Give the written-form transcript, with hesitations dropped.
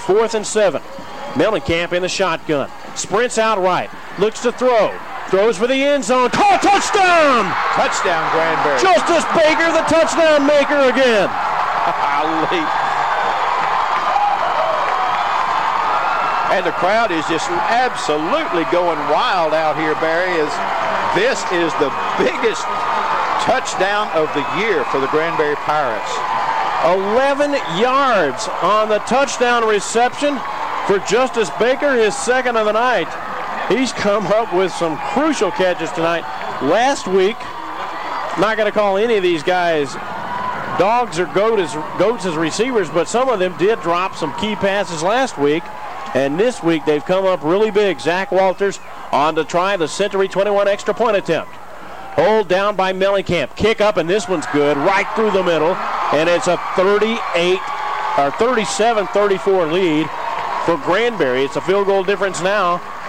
4th and 7. Mellencamp in the shotgun. Sprints out right. Looks to throw. Throws for the end zone. Caught, touchdown! Touchdown, Granbury. Justice Baker, the touchdown maker again. And the crowd is just absolutely going wild out here, Barry. This is the biggest touchdown of the year for the Granbury Pirates. 11 yards on the touchdown reception for Justice Baker, his second of the night. He's come up with some crucial catches tonight. Last week, not going to call any of these guys dogs or goats as receivers, but some of them did drop some key passes last week. And this week, they've come up really big. Zach Walters on to try the Century 21 extra point attempt. Hold down by Mellencamp. Kick up, and this one's good, right through the middle. And it's a 37-34 lead for Granbury. It's a field goal difference now